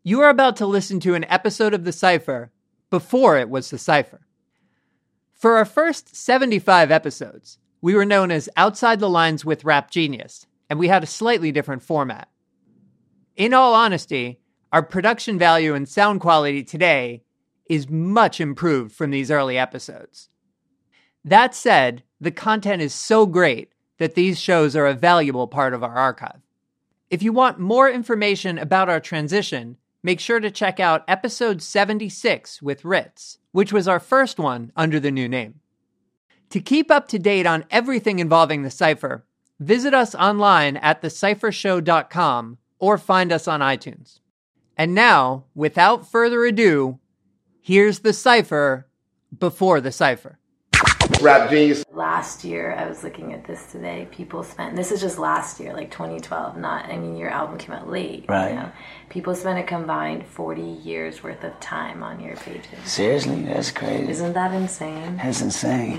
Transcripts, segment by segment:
You are about to listen to an episode of The Cypher before it was The Cypher. For our first 75 episodes, we were known as Outside the Lines with Rap Genius, and we had a slightly different format. In all honesty, our production value and sound quality today is much improved from these early episodes. That said, the content is so great that these shows are a valuable part of our archive. If you want more information about our transition, make sure to check out episode 76 with Ritz, which was our first one under the new name. To keep up to date on everything involving The Cypher, visit us online at thecyphershow.com or find us on iTunes. And now, without further ado, here's The Cypher before The Cypher. Rap Genius. Last year, I was looking at this today, people spent, this is just last year, like 2012, your album came out late. Right. You know? People spent a combined 40 years worth of time on your pages. Seriously? That's crazy. Isn't that insane? That's insane.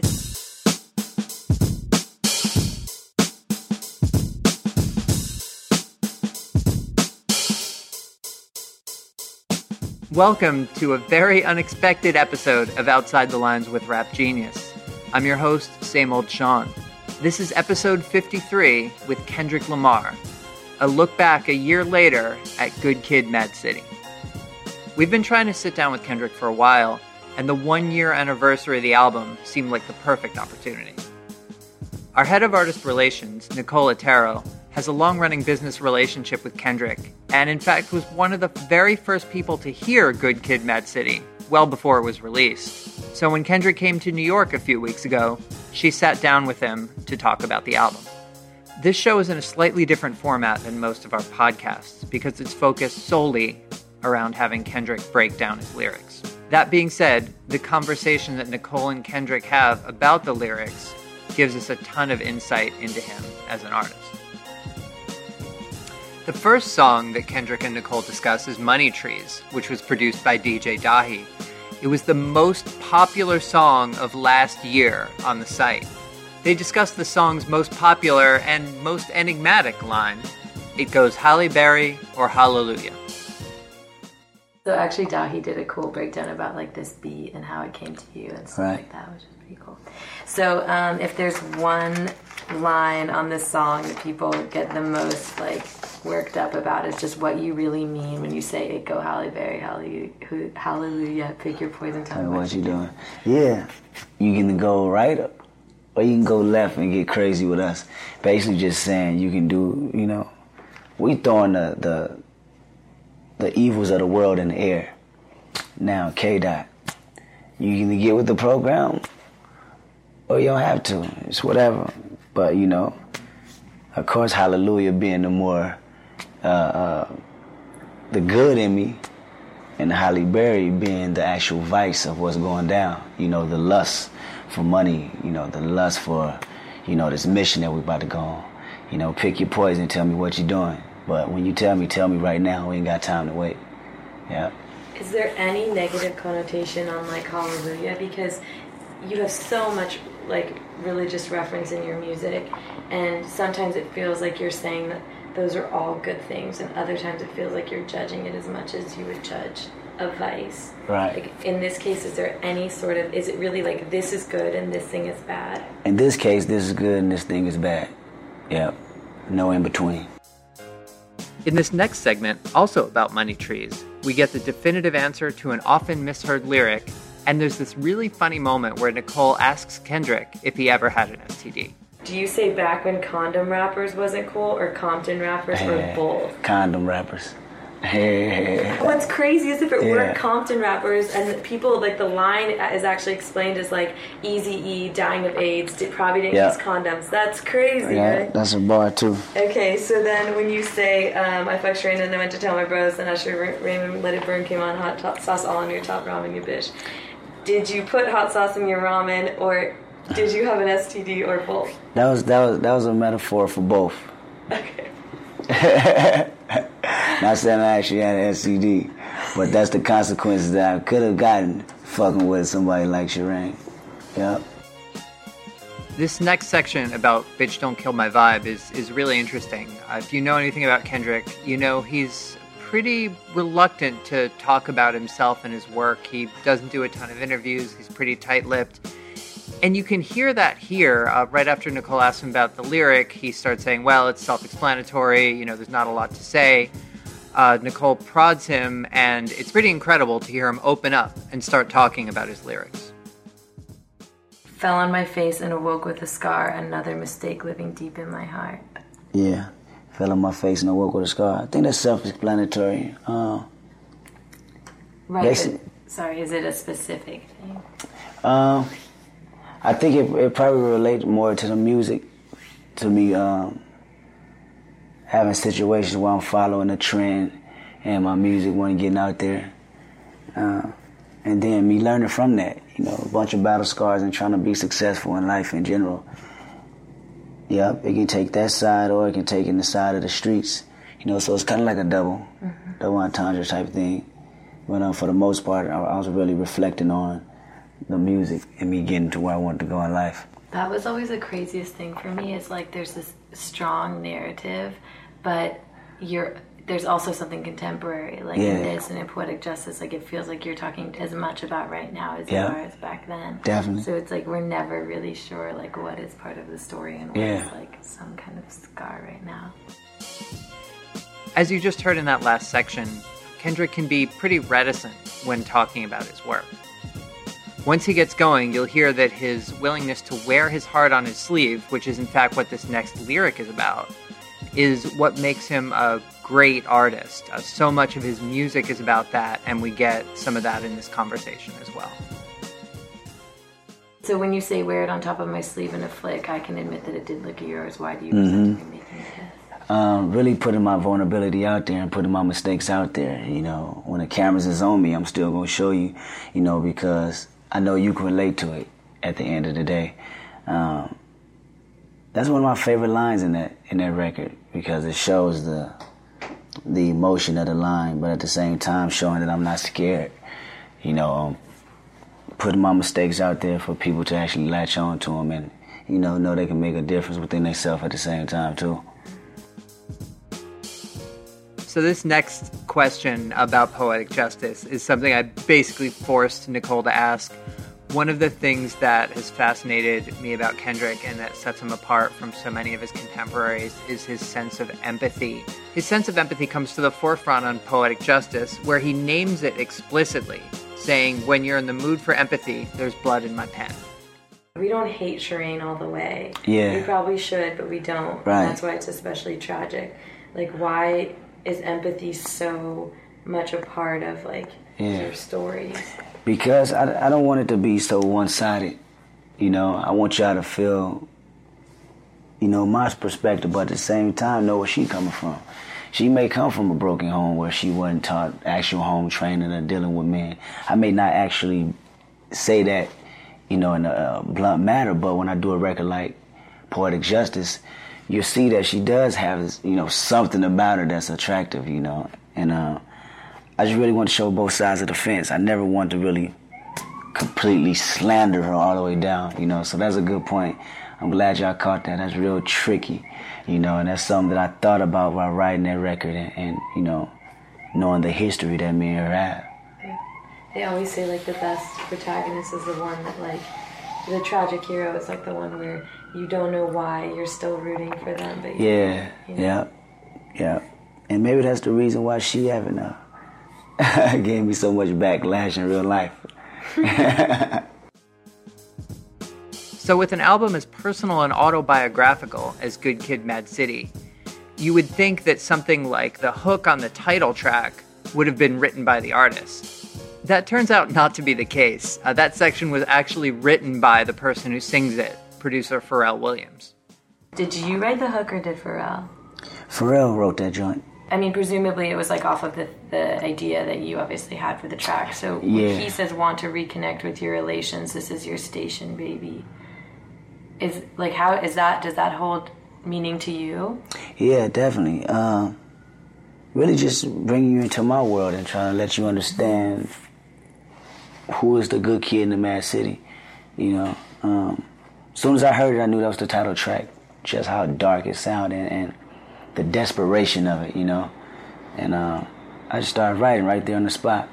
Welcome to a very unexpected episode of Outside the Lines with Rap Genius. I'm your host, Same Old Sean. This is episode 53 with Kendrick Lamar, a look back a year later at Good Kid, Mad City. We've been trying to sit down with Kendrick for a while, and the 1-year anniversary of the album seemed like the perfect opportunity. Our head of artist relations, Nicole Otero, has a long-running business relationship with Kendrick, and in fact was one of the very first people to hear Good Kid, Mad City, well before it was released. So when Kendrick came to New York a few weeks ago, she sat down with him to talk about the album. This show is in a slightly different format than most of our podcasts because it's focused solely around having Kendrick break down his lyrics. That being said, the conversation that Nicole and Kendrick have about the lyrics gives us a ton of insight into him as an artist. The first song that Kendrick and Nicole discuss is Money Trees, which was produced by DJ Dahi. It was the most popular song of last year on the site. They discuss the song's most popular and most enigmatic line. It goes Halle Berry or Hallelujah. So actually Dahi did a cool breakdown about like this beat and how it came to you and stuff like that, which is pretty cool. So if there's one line on this song that people get the most like worked up about, it's just what you really mean when you say it go Halle Berry, hallelujah, pick your poison, tell me what you doing. Yeah, you can go right up or you can go left and get crazy with us. Basically just saying you can do, we throwing the evils of the world in the air. Now, K-Dot, you can get with the program or you don't have to. It's whatever. But, of course, hallelujah being the more, the good in me, and the Halle Berry being the actual vice of what's going down. The lust for money, the lust for, this mission that we're about to go on. Pick your poison, tell me what you're doing. But when you tell me right now. We ain't got time to wait. Yeah. Is there any negative connotation on, like, hallelujah? Because you have so much, like, religious reference in your music, and sometimes it feels like you're saying that those are all good things, and other times it feels like you're judging it as much as you would judge a vice. Right. Like, in this case, is there any sort of, is it really like this is good and this thing is bad? In this case, this is good and this thing is bad. Yeah. No in between. In this next segment, also about Money Trees, we get the definitive answer to an often misheard lyric, and there's this really funny moment where Nicole asks Kendrick if he ever had an STD. Do you say back when condom rappers wasn't cool, or Compton rappers, or both? Condom rappers. What's crazy is if it weren't Compton rappers, and people, like, the line is actually explained as, like, Eazy-E dying of AIDS, probably didn't use condoms. That's crazy, right? That's a bar, too. Okay, so then when you say, I fucked Raymond and I went to tell my bros, and Usher Raymond Let It Burn came on, hot sauce all on your top ramen, you bitch. Did you put hot sauce in your ramen, or did you have an STD, or both? That was a metaphor for both. Okay. Not saying I actually had an STD, but that's the consequences that I could have gotten fucking with somebody like Shireen. Yep. This next section about Bitch Don't Kill My Vibe is really interesting. If you know anything about Kendrick, you know he's a pretty reluctant to talk about himself and his work. He doesn't do a ton of interviews. He's pretty tight-lipped. And you can hear that here. Right after Nicole asks him about the lyric, he starts saying, well, it's self-explanatory, there's not a lot to say. Nicole prods him, and it's pretty incredible to hear him open up and start talking about his lyrics. Fell on my face and awoke with a scar, another mistake living deep in my heart. Yeah, fell on my face and awoke with a scar. I think that's self-explanatory. Right, but, sorry, is it a specific thing? I think it probably relates more to the music, to me having situations where I'm following a trend and my music wasn't getting out there. And then me learning from that, a bunch of battle scars and trying to be successful in life in general. Yep, it can take that side or it can take in the side of the streets. So it's kind of like a double entendre type thing. But for the most part, I was really reflecting on the music and me getting to where I wanted to go in life. That was always the craziest thing for me, is like there's this strong narrative, but there's also something contemporary, like in this and in Poetic Justice. Like it feels like you're talking as much about right now as you are as back then. Definitely. So it's like we're never really sure like what is part of the story and what is like some kind of scar right now. As you just heard in that last section, Kendrick can be pretty reticent when talking about his work. Once he gets going, you'll hear that his willingness to wear his heart on his sleeve, which is in fact what this next lyric is about, is what makes him a great artist. So much of his music is about that, and we get some of that in this conversation as well. So when you say wear it on top of my sleeve in a flick, I can admit that it did look at yours. Why do you present to me making this? Really putting my vulnerability out there and putting my mistakes out there. When the cameras is on me, I'm still going to show you, because I know you can relate to it at the end of the day. That's one of my favorite lines in that record, because it shows the emotion of the line, but at the same time showing that I'm not scared. Putting my mistakes out there for people to actually latch on to them and, know they can make a difference within themselves at the same time too. So this next question about Poetic Justice is something I basically forced Nicole to ask. One of the things that has fascinated me about Kendrick and that sets him apart from so many of his contemporaries is his sense of empathy. His sense of empathy comes to the forefront on Poetic Justice, where he names it explicitly, saying, when you're in the mood for empathy, there's blood in my pen. We don't hate Shireen all the way. Yeah. We probably should, but we don't. Right. And that's why it's especially tragic. Like, why is empathy so much a part of, your stories? Because I don't want it to be so one-sided. I want y'all to feel, my perspective, but at the same time know where she coming from. She may come from a broken home where she wasn't taught actual home training or dealing with men. I may not actually say that, in a blunt manner, but when I do a record like Poetic Justice, you'll see that she does have, something about her that's attractive, and I just really want to show both sides of the fence. I never want to really completely slander her all the way down, so that's a good point. I'm glad y'all caught that. That's real tricky, and that's something that I thought about while writing that record and knowing the history that me and her have. They always say, the best protagonist is the one that, the tragic hero is, the one where you don't know why you're still rooting for them. But yeah. And maybe that's the reason why she haven't gave me so much backlash in real life. So with an album as personal and autobiographical as Good Kid, Mad City, you would think that something like the hook on the title track would have been written by the artist. That turns out not to be the case. That section was actually written by the person who sings it, producer Pharrell Williams. Did you write the hook or did Pharrell? Pharrell wrote that joint. I mean, presumably it was off of the idea that you obviously had for the track. So when he says, want to reconnect with your relations, this is your station, baby. Does that hold meaning to you? Yeah, definitely. Really just bringing you into my world and trying to let you understand who is the good kid in the Mad City. As soon as I heard it, I knew that was the title track. Just how dark it sounded and the desperation of it, And I I just started writing right there on the spot.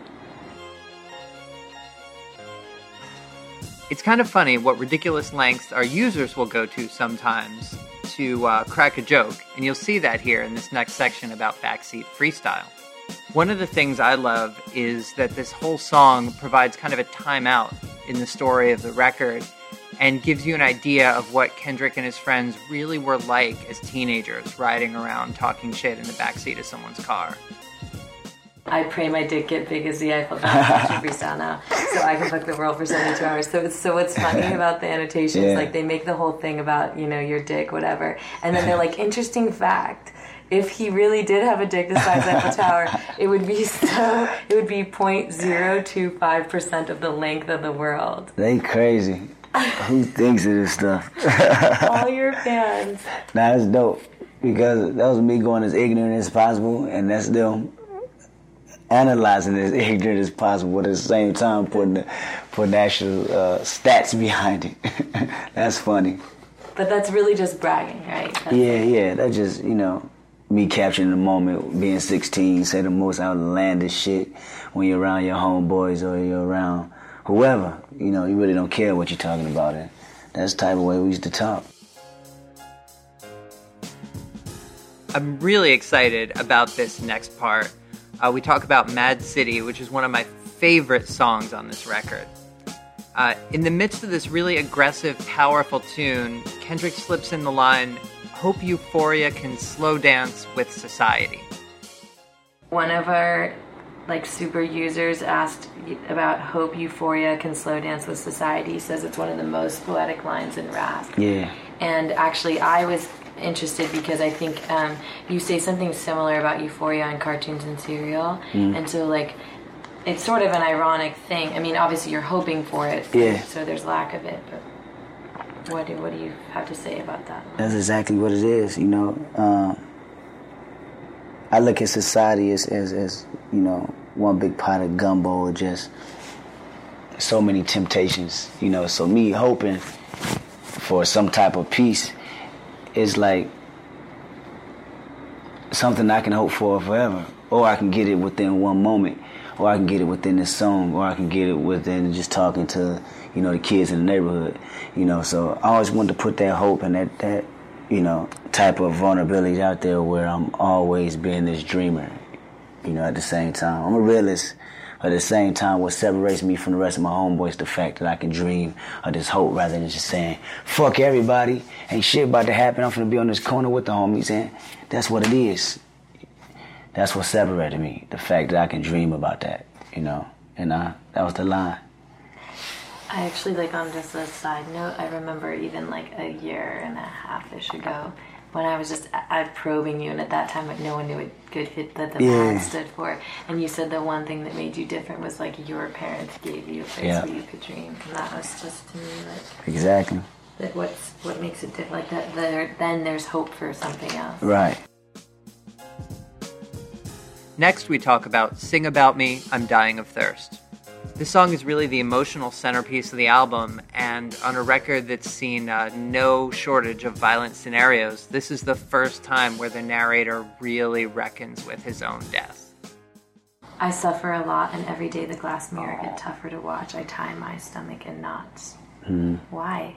It's kind of funny what ridiculous lengths our users will go to sometimes to crack a joke, and you'll see that here in this next section about Backseat Freestyle. One of the things I love is that this whole song provides kind of a timeout in the story of the record and gives you an idea of what Kendrick and his friends really were like as teenagers, riding around talking shit in the backseat of someone's car. I pray my dick get big as the Eiffel Tower freestyle now, so I can fuck the world for 72 hours. So what's funny about the annotations, like they make the whole thing about, your dick, whatever, and then they're like, interesting fact, if he really did have a dick the size of Eiffel Tower, it would be 0.025% of the length of the world. They crazy. Who thinks of this stuff? All your fans. Nah, that's dope, because that was me going as ignorant as possible, and that's them analyzing as ignorant as possible, but at the same time putting actual stats behind it. That's funny. But that's really just bragging, right? Yeah. That's just, me capturing the moment, being 16, say the most outlandish shit when you're around your homeboys or you're around whoever. You really don't care what you're talking about. And that's the type of way we used to talk. I'm really excited about this next part. We talk about Mad City, which is one of my favorite songs on this record. In the midst of this really aggressive, powerful tune, Kendrick slips in the line, "Hope Euphoria can slow dance with society." One of our super users asked about "Hope Euphoria can slow dance with society." He says it's one of the most poetic lines in rap. Yeah. And actually, I was interested because I think you say something similar about euphoria in cartoons and cereal, and so it's sort of an ironic thing. I mean, obviously you're hoping for it, so there's lack of it, but what do you have to say about that? That's exactly what it is. I look at society as one big pot of gumbo, or just so many temptations. So me hoping for some type of peace is like something I can hope for forever, or I can get it within one moment, or I can get it within this song, or I can get it within just talking to the kids in the neighborhood. So I always wanted to put that hope and that type of vulnerability out there, where I'm always being this dreamer. At the same time, I'm a realist. But at the same time, what separates me from the rest of my homeboys is the fact that I can dream of this hope, rather than just saying, fuck everybody, ain't shit about to happen, I'm finna be on this corner with the homies. And that's what it is. That's what separated me, the fact that I can dream about that, and that was the line. I actually, on just a side note, I remember even a year and a half-ish ago, when I was just probing you, and at that time no one knew what good hit that the band stood for, and you said the one thing that made you different was your parents gave you a place where you could dream, and that was just, to me, exactly that what makes it different, that then there's hope for something else. Right. Next we talk about "Sing About Me, I'm Dying of Thirst." This song is really the emotional centerpiece of the album, and on a record that's seen no shortage of violent scenarios, this is the first time where the narrator really reckons with his own death. I suffer a lot, and every day the glass mirror get tougher to watch. I tie my stomach in knots. Why?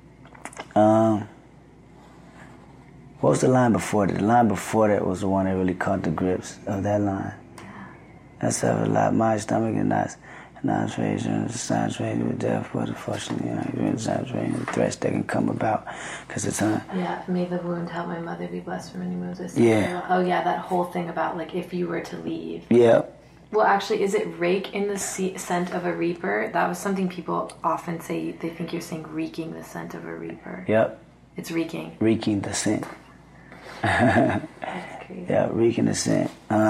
What was the line before that? The line before that was the one that really caught the grips of that line. I suffer a lot, my stomach in knots. Non-trading, sound-trading with death, what the fuck, sound-trading, the threats that can come about, because it's on. Yeah, may the wound help my mother be blessed from any Moses. Yeah. Oh yeah, that whole thing about if you were to leave. Yeah. Well, actually, is it rake in the scent of a reaper? That was something people often say. They think you're saying reeking the scent of a reaper. Yep. It's reeking. Reeking the scent. That's crazy. Yeah, reeking the scent.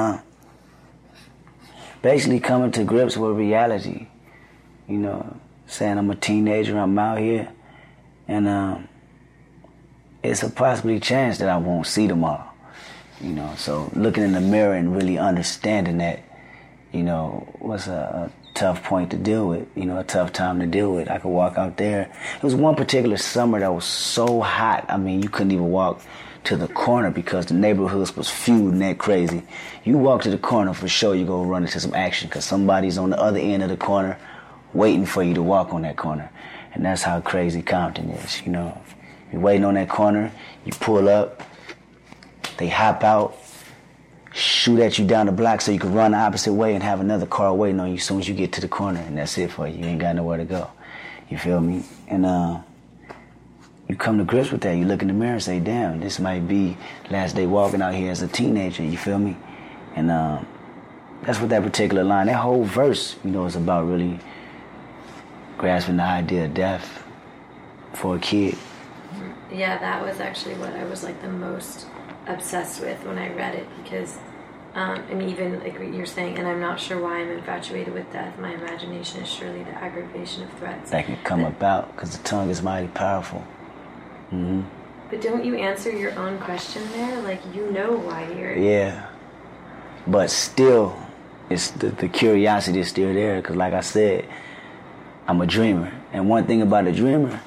Basically coming to grips with reality, saying I'm a teenager, I'm out here, and it's a possibly chance that I won't see tomorrow, so looking in the mirror and really understanding that, was a tough point to deal with, a tough time to deal with. I could walk out there. It was one particular summer that was so hot, I mean, you couldn't even walk to the corner because the neighborhoods was feuding that crazy. You walk to the corner, for sure you go run into some action because somebody's on the other end of the corner waiting for you to walk on that corner. And that's how crazy Compton is, you know. You're waiting on that corner, you pull up, they hop out, shoot at you down the block so you can run the opposite way and have another car waiting on you as soon as you get to the corner, and that's it for you. You ain't got nowhere to go. You feel me? And you come to grips with that. You look in the mirror and say, damn, this might be last day walking out here as a teenager. You feel me? And that's what that particular line, that whole verse, you know, is about really grasping the idea of death for a kid. Yeah, that was actually what I was like the most obsessed with when I read it, because I mean, even like what you're saying, and I'm not sure why I'm infatuated with death. My imagination is surely the aggravation of threats that can come about because the tongue is mighty powerful. Mm-hmm. But don't you answer your own question there? Like, you know why you're... Yeah. But still, it's the curiosity is still there because, like I said, I'm a dreamer. And one thing about a dreamer,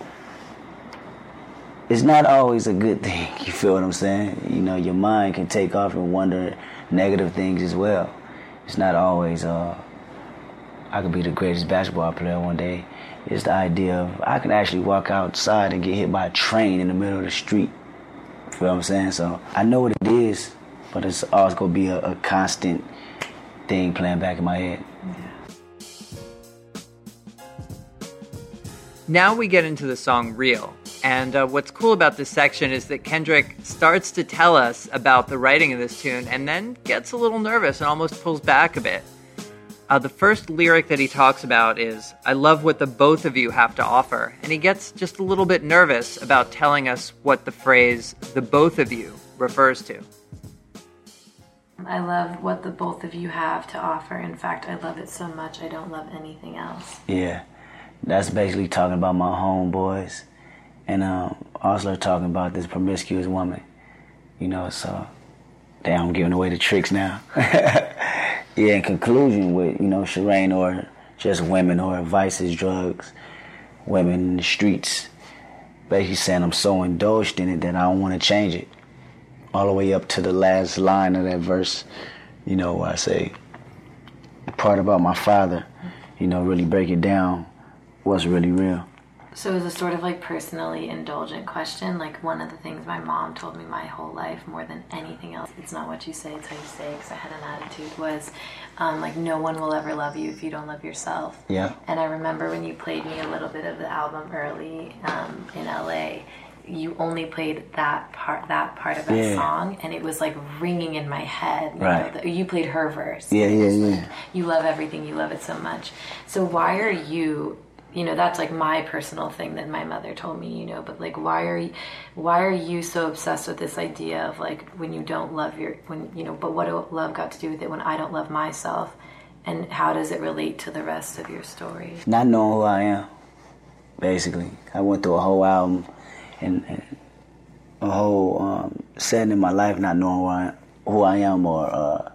it's not always a good thing. You feel what I'm saying? You know, your mind can take off and wonder negative things as well. It's not always, I could be the greatest basketball player one day. It's the idea of I can actually walk outside and get hit by a train in the middle of the street. You feel what I'm saying? So I know what it is, but it's always going to be a constant thing playing back in my head. Now we get into the song Real. And what's cool about this section is that Kendrick starts to tell us about the writing of this tune and then gets a little nervous and almost pulls back a bit. The first lyric that he talks about is, I love what the both of you have to offer. And he gets just a little bit nervous about telling us what the phrase, the both of you, refers to. I love what the both of you have to offer. In fact, I love it so much I don't love anything else. Yeah, that's basically talking about my homeboys. And also talking about this promiscuous woman. You know, so, damn, I'm giving away the tricks now. Yeah, in conclusion with, you know, Sherane or just women or vices, drugs, women in the streets. Basically saying I'm so indulged in it that I don't want to change it. All the way up to the last line of that verse, you know, where I say, the part about my father, you know, really break it down, what's really real. So it was a sort of like personally indulgent question. Like one of the things my mom told me my whole life more than anything else, it's not what you say, it's how you say, because I had an attitude, was like no one will ever love you if you don't love yourself. Yeah. And I remember when you played me a little bit of the album early in LA, you only played that part of that song, and it was like ringing in my head. You played her verse. Yeah. You love everything, you love it so much. So why are you... You know, that's like my personal thing that my mother told me, you know, but like why are you so obsessed with this idea of like when you don't love but what do love got to do with it when I don't love myself, and how does it relate to the rest of your story? Not knowing who I am, basically. I went through a whole album and a whole setting in my life not knowing who I am or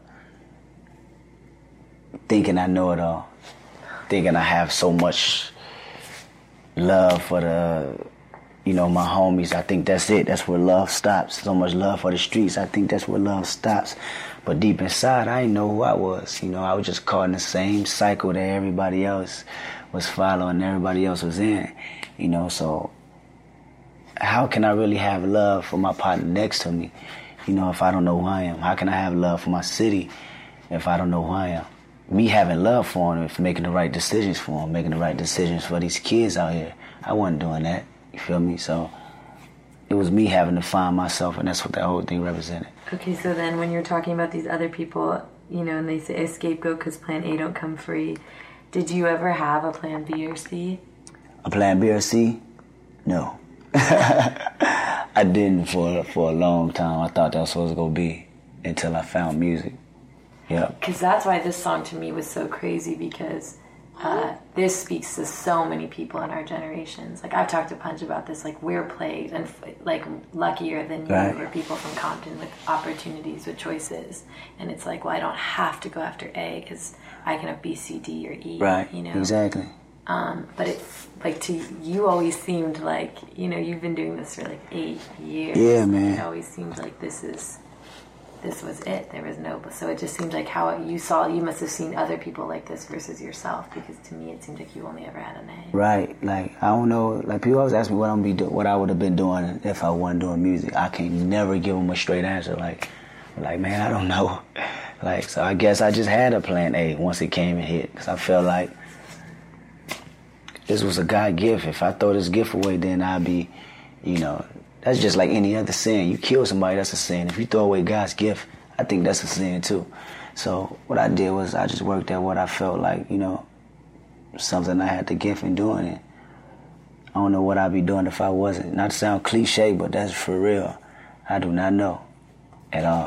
thinking I know it all, thinking I have so much love for my homies. I think that's it. That's where love stops. So much love for the streets. I think that's where love stops. But deep inside, I didn't know who I was. You know, I was just caught in the same cycle that everybody else was following, everybody else was in. You know, so how can I really have love for my partner next to me, you know, if I don't know who I am? How can I have love for my city if I don't know who I am? Me having love for him, if making the right decisions for him, making the right decisions for these kids out here. I wasn't doing that, you feel me? So it was me having to find myself, and that's what that whole thing represented. Okay, so then when you're talking about these other people, you know, and they say a scapegoat because plan A don't come free, did you ever have a plan B or C? A plan B or C? No. I didn't for a long time. I thought that was supposed to go be until I found music. Yeah. Because that's why this song to me was so crazy, because this speaks to so many people in our generations. Like, I've talked to Punch about this. Like, we're plagued and like luckier than you or people from Compton with opportunities, with choices. And it's like, well, I don't have to go after A because I can have B, C, D, or E. Right. You know. Exactly. But it's like, to you always seemed like, you know, you've been doing this for like 8 years. Yeah, man. It always seemed like this was it. There was no, so it just seemed like how you must have seen other people like this versus yourself, because to me it seemed like you only ever had a name. Right. Like, I don't know, like people always ask me what I would have been doing if I wasn't doing music. I can never give them a straight answer. Like, man, I don't know. Like, so I guess I just had a plan A once it came and hit, because I felt like this was a God gift. If I throw this gift away, then I'd be, you know, that's just like any other sin. You kill somebody, that's a sin. If you throw away God's gift, I think that's a sin too. So what I did was I just worked at what I felt like, you know, something I had the gift in doing it. I don't know what I'd be doing if I wasn't. Not to sound cliche, but that's for real. I do not know at all.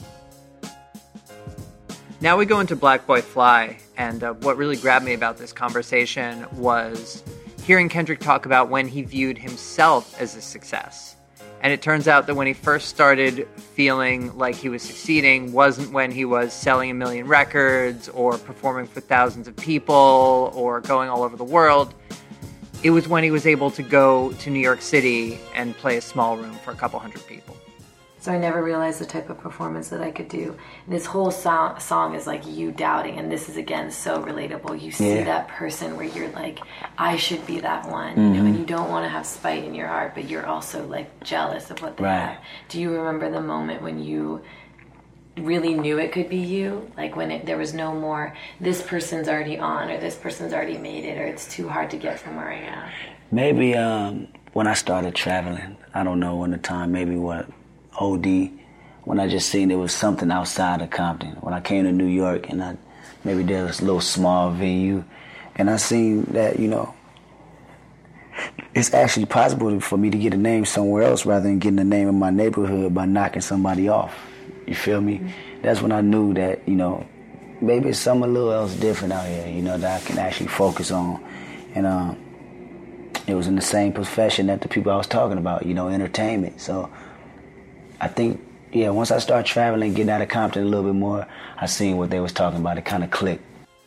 Now we go into Black Boy Fly, and what really grabbed me about this conversation was hearing Kendrick talk about when he viewed himself as a success. And it turns out that when he first started feeling like he was succeeding wasn't when he was selling 1 million records or performing for thousands of people or going all over the world. It was when he was able to go to New York City and play a small room for a couple hundred people. So I never realized the type of performance that I could do. This whole song is like you doubting, and this is, again, so relatable. You see that person where you're like, I should be that one, you know, and you don't want to have spite in your heart, but you're also like jealous of what they have. Do you remember the moment when you really knew it could be you? Like when there was no more, this person's already on, or this person's already made it, or it's too hard to get from where I am? Maybe when I started traveling, I don't know when the time, maybe OD, when I just seen there was something outside of Compton. When I came to New York and maybe there was a little small venue, and I seen that, you know, it's actually possible for me to get a name somewhere else rather than getting a name in my neighborhood by knocking somebody off. You feel me? Mm-hmm. That's when I knew that, you know, maybe it's something a little else different out here, you know, that I can actually focus on. And it was in the same profession that the people I was talking about, you know, entertainment. So I think, once I started traveling, getting out of Compton a little bit more, I seen what they was talking about. It kind of clicked.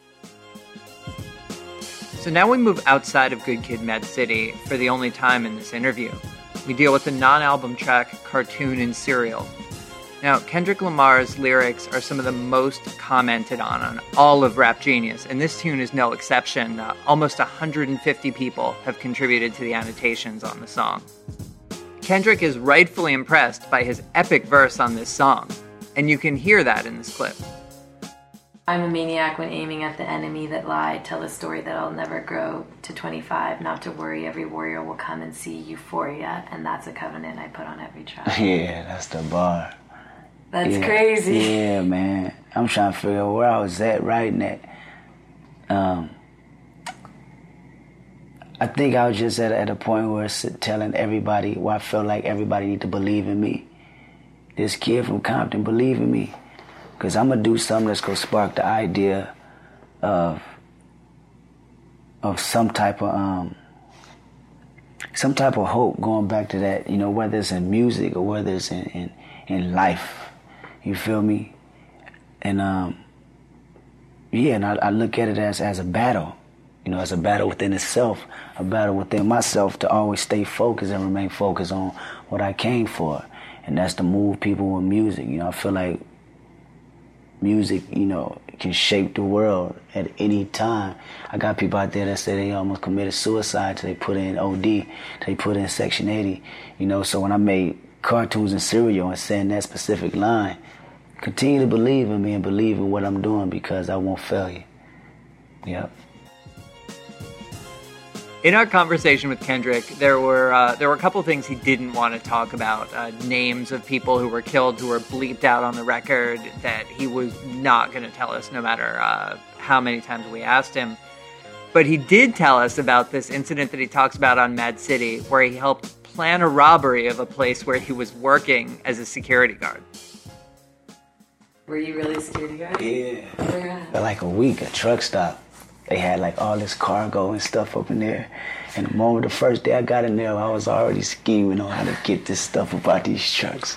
So now we move outside of Good Kid, Mad City for the only time in this interview. We deal with the non-album track Cartoon and Cereal. Now, Kendrick Lamar's lyrics are some of the most commented on all of Rap Genius, and this tune is no exception. Almost 150 people have contributed to the annotations on the song. Kendrick is rightfully impressed by his epic verse on this song, and you can hear that in this clip. I'm a maniac when aiming at the enemy that lied. Tell a story that I'll never grow to 25. Not to worry, every warrior will come and see euphoria, and that's a covenant I put on every tribe. Yeah, that's the bar. That's crazy. Yeah, man. I'm trying to figure out where I was at writing that. I think I was just at a point where telling everybody, where I felt like everybody need to believe in me. This kid from Compton, believe in me. Because I'm going to do something that's going to spark the idea of some type of hope, going back to that, you know, whether it's in music or whether it's in life. You feel me? And and I look at it as a battle. You know, as a battle within itself, a battle within myself to always stay focused and remain focused on what I came for. And that's to move people with music. You know, I feel like music, you know, can shape the world at any time. I got people out there that say they almost committed suicide till they put in OD, till they put in Section 80. You know, so when I made Cartoons and Cereal and saying that specific line, continue to believe in me and believe in what I'm doing because I won't fail you. Yep. In our conversation with Kendrick, there were a couple things he didn't want to talk about. Names of people who were killed, who were bleeped out on the record, that he was not going to tell us no matter how many times we asked him. But he did tell us about this incident that he talks about on Mad City, where he helped plan a robbery of a place where he was working as a security guard. Were you really a security guard? Yeah. Where at? For like a week, a truck stop. They had like all this cargo and stuff up in there. And the moment, the first day I got in there, I was already scheming on how to get this stuff about these trucks.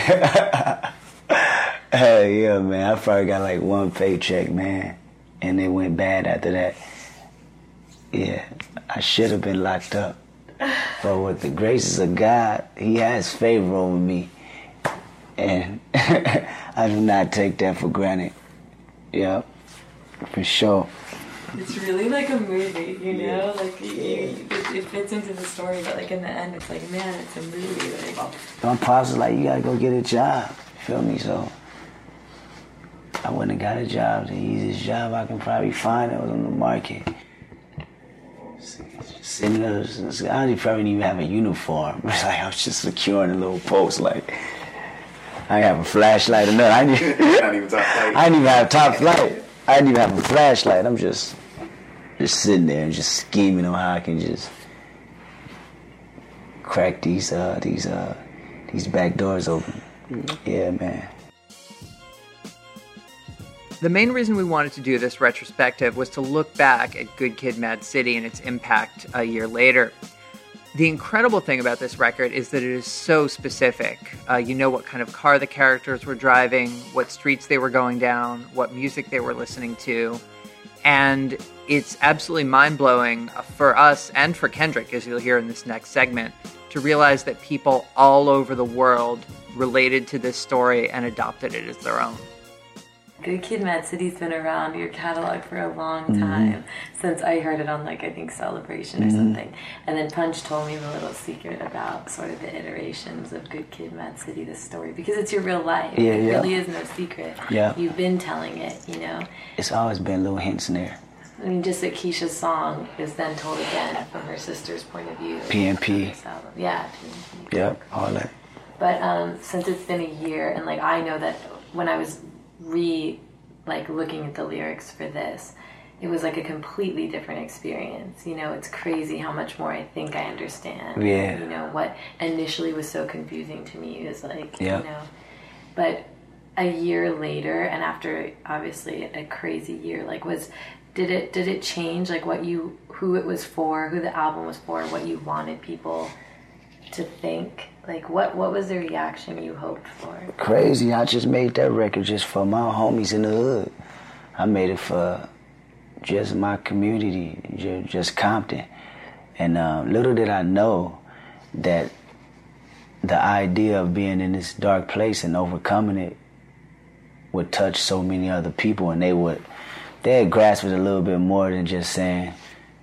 Yeah, man, I probably got like one paycheck, man. And it went bad after that. Yeah, I should have been locked up. But with the graces of God, he has favor over me. And I do not take that for granted. Yeah, for sure. It's really like a movie, you know? Like, it fits into the story, but like in the end, it's like, man, it's a movie. Like, my pops was like, you gotta go get a job. Feel me? So I went and got a job. The easiest job I can probably find that was on the market. Sitting there, I probably didn't even have a uniform. It's like I was just securing a little post. Like I didn't have a flashlight or nothing. I didn't even have top flight. I didn't even have a flashlight. I'm just sitting there and just scheming on how I can just crack these back doors open. Yeah, man. The main reason we wanted to do this retrospective was to look back at Good Kid, Mad City and its impact a year later. The incredible thing about this record is that it is so specific. You know what kind of car the characters were driving, what streets they were going down, what music they were listening to. And it's absolutely mind-blowing for us and for Kendrick, as you'll hear in this next segment, to realize that people all over the world related to this story and adopted it as their own. Good Kid, Mad City's been around your catalog for a long time, since I heard it on, like, I think Celebration or something. And then Punch told me the little secret about sort of the iterations of Good Kid, Mad City, this story, because it's your real life. Yeah, it really is no secret. Yeah. You've been telling it, you know. It's always been little hints in there. I mean, just that Keisha's song is then told again from her sister's point of view. PNP. Yeah, PNP. Yep, all that. But since it's been a year, and, like, I know that when I was looking at the lyrics for this, it was like a completely different experience. You know, it's crazy how much more I think I understand. Yeah. You know, what initially was so confusing to me is like, yeah. You know, but a year later, and after obviously a crazy year, like, did it change, like, who it was for, who the album was for, what you wanted people to think? Like, what was the reaction you hoped for? Crazy. I just made that record just for my homies in the hood. I made it for just my community, just Compton. And little did I know that the idea of being in this dark place and overcoming it would touch so many other people, and they had grasped it a little bit more than just saying,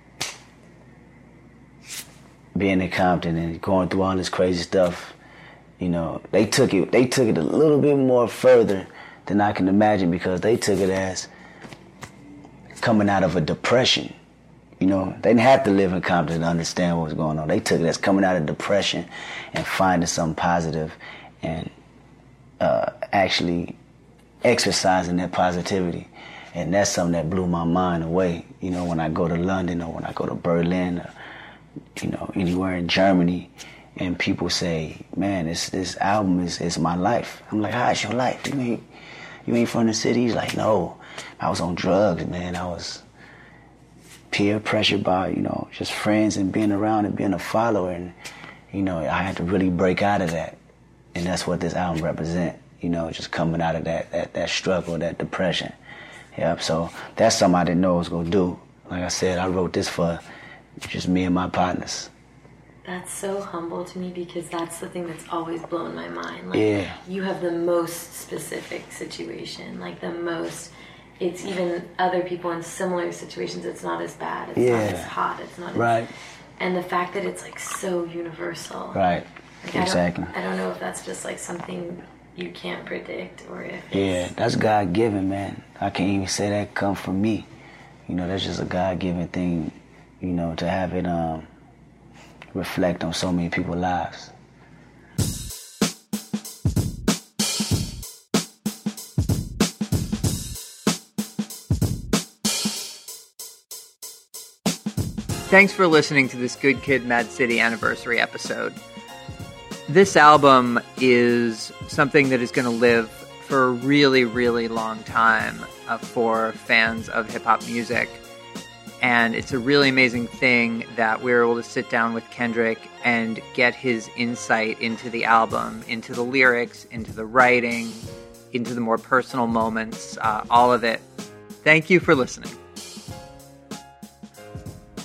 being in Compton and going through all this crazy stuff. You know, they took it a little bit more further than I can imagine, because they took it as coming out of a depression. You know, they didn't have to live in Compton to understand what was going on. They took it as coming out of depression and finding something positive and actually exercising that positivity. And that's something that blew my mind away. You know, when I go to London or when I go to Berlin, or, you know, anywhere in Germany, and people say, man, this album is my life. I'm like, how is your life? You ain't from the city? He's like, no, I was on drugs, man. I was peer pressured by, you know, just friends and being around and being a follower. And, you know, I had to really break out of that. And that's what this album represents, you know, just coming out of that struggle, that depression. Yep, so that's something I didn't know I was going to do. Like I said, I wrote this for just me and my partners. That's so humble to me, because that's the thing that's always blown my mind. Like, yeah. You have the most specific situation, like the most. It's even other people in similar situations. It's not as bad. It's not as hot. It's not right. As, and the fact that it's like so universal. Right. Like, exactly. I don't know if that's just like something you can't predict, or if yeah, that's God given, man. I can't even say that come from me. You know, that's just a God given thing. You know, to have it reflect on so many people's lives. Thanks for listening to this Good Kid, Mad City anniversary episode. This album is something that is going to live for a really, really long time for fans of hip-hop music. And it's a really amazing thing that we were able to sit down with Kendrick and get his insight into the album, into the lyrics, into the writing, into the more personal moments, all of it. Thank you for listening.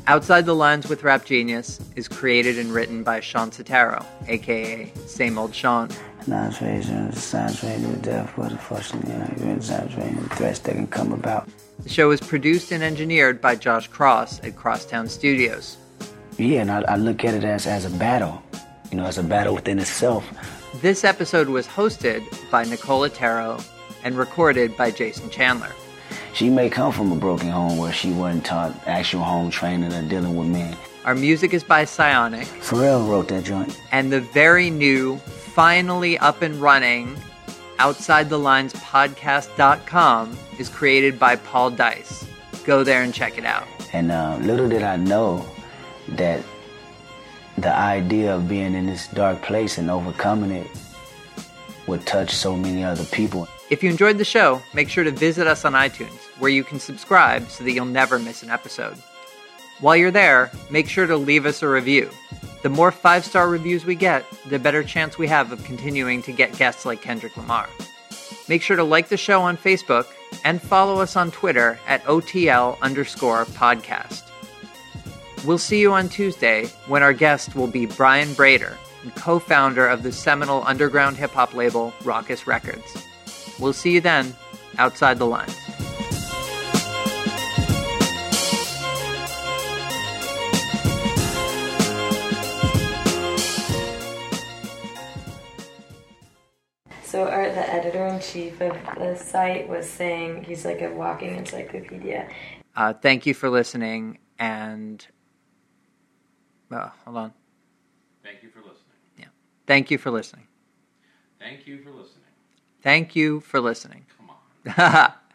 Outside the Lines with Rap Genius is created and written by Sean Sotero, a.k.a. Same Old Sean. Non-traditional, soundtrack to death for the function, soundtrack threats that can come about. The show is produced and engineered by Josh Cross at Crosstown Studios. Yeah, and I look at it as a battle, as a battle within itself. This episode was hosted by Nicole Otero and recorded by Jason Chandler. She may come from a broken home where she wasn't taught actual home training or dealing with men. Our music is by Psionic. Pharrell wrote that joint. And the very new, finally up and running, Outside the Lines podcast.com is created by Paul Dice. Go there and check it out. And little did I know that the idea of being in this dark place and overcoming it would touch so many other people. If you enjoyed the show, make sure to visit us on iTunes, where you can subscribe so that you'll never miss an episode. While you're there, make sure to leave us a review. The more 5-star reviews we get, the better chance we have of continuing to get guests like Kendrick Lamar. Make sure to like the show on Facebook and follow us on Twitter at OTL_podcast. We'll see you on Tuesday when our guest will be Brian Brader, co-founder of the seminal underground hip-hop label Rawkus Records. We'll see you then, Outside the Lines. So the editor-in-chief of the site was saying he's like a walking encyclopedia. Thank you for listening, and... hold on. Thank you for listening. Yeah. Thank you for listening. Thank you for listening. Thank you for listening. Come on.